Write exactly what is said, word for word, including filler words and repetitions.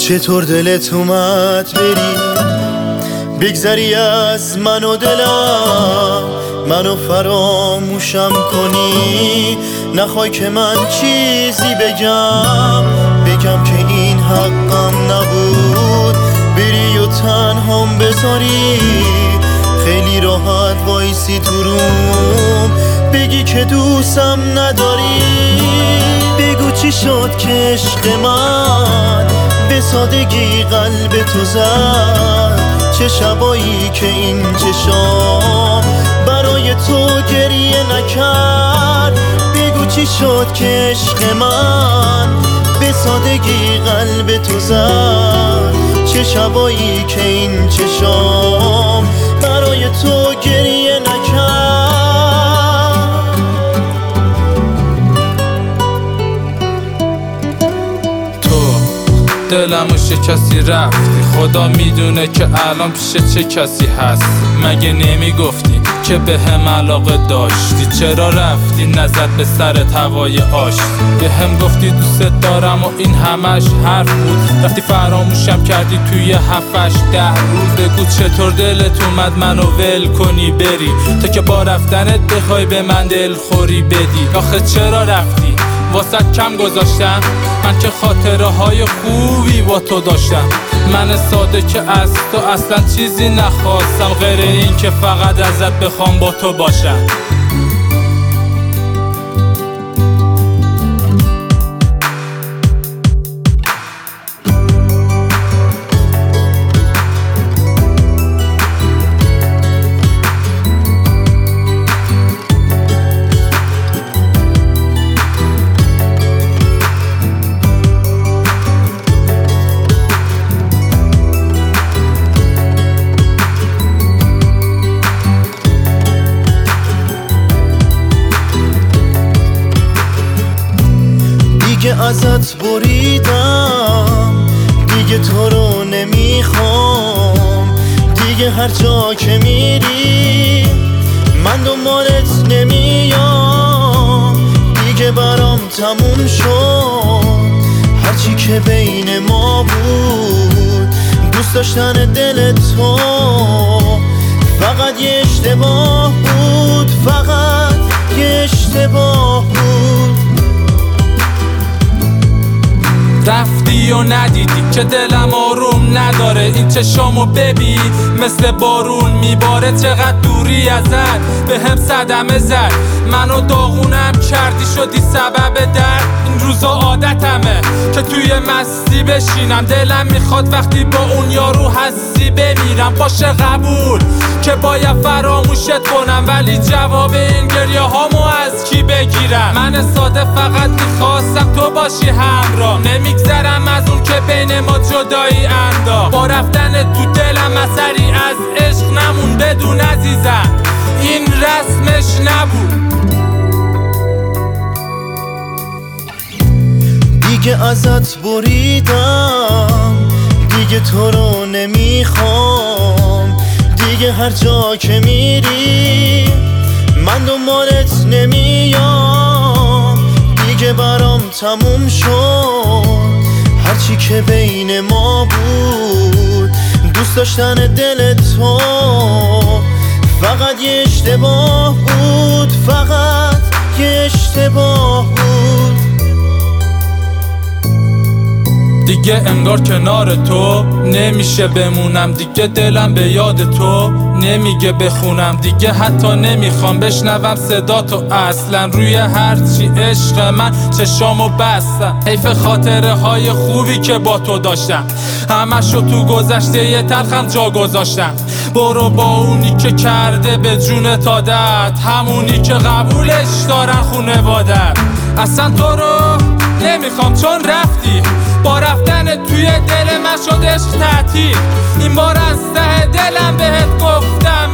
چطور دلت اومد بری بگذری از من و دلم، منو فراموشم کنی، نخوای که من چیزی بگم بگم که این حقم نبود، بری و تنهام بذاری، خیلی راحت وایسی تو روم بگی که دوستم نداری. بگو چی شد که عشق من به سادگی قلب تو زد، چه شبایی که این چشام برای تو گریه نکرد. بگو چی شد که عشق من به سادگی قلب تو زد، چه شبایی که این چشام برای تو گریه نکرد. دلمو شکستی رفتی، خدا میدونه که الان پیش چه کسی هست. مگه نمیگفتی که به هم علاقه داشتی؟ چرا رفتی نزد به سرت هوای آشتی؟ به هم گفتی دوست دارم و این همش حرف بود، رفتی فراموشم کردی توی هفتش ده روز. بگو چطور دلت اومد منو ول کنی بری، تا که با رفتنت بخوای به من دلخوری بدی. آخه چرا رفتی؟ واسه کم گذاشتم من که خاطره های خوبی با تو داشتم. من ساده که از تو اصلا چیزی نخواستم غیر این که فقط ازت بخوام با تو باشم. دیگه ازت بریدم، دیگه تو رو نمیخوام، دیگه هر جا که میری من دنبالت نمیام، دیگه برام تموم شد هرچی که بین ما بود، دوست داشتن دل تو فقط یه اشتباه بود، فقط یه اشتباه بود. رفتی و ندیدی که دلم آروم نداره، این چشامو ببین مثل بارون میباره، چقدر دوری ازت به هم صدمه زد، منو داغونم کردی شدی سبب درد. این روزا عادتمه که توی مستی بشینم، دلم میخواد وقتی با اون یارو هستی بمیرم. باشه قبول که باید فراموشت کنم، ولی جواب این گریه هامو از کی بگیرم؟ من ساده فقط میخواستم تو باشی همراه، نمیگذرم از اون که بین ما جدایی انداخت. با رفتن تو دلم اثری از عشق نمون بدون عزیزم، این رسمش نبود. دیگه ازت بریدم، دیگه تو رو نمیخوام، دیگه هر جا که میری من دنبالت نمیام، دیگه برام تموم شد هرچی که بین ما بود، دوست داشتن دل تو فقط یه اشتباه بود، فقط یه اشتباه بود. دیگه انگار کنار تو نمیشه بمونم، دیگه دلم به یاد تو نمیگه بخونم، دیگه حتی نمیخوام بشنوم صدا تو اصلا. روی هرچی عشق من چشامو بستم، حیف خاطره های خوبی که با تو داشتم، همشو تو گذشته یه تلخم جا گذاشتم. برو با اونی که کرده به جونت عادت، همونی که قبولش دارن خونوادت. اصلا تو رو نمیخوام چون رفتی، با رفتن توی دل من شد عشق تعطیل. این بار از ته دلم بهت گفتم